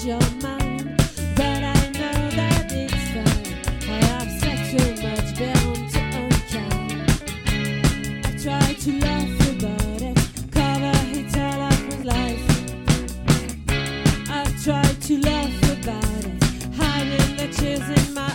your mind, but I know that it's fine. I have said too much down to unkind. I try to laugh about it, cover it all up with life. I try to laugh about it, hiding the tears in my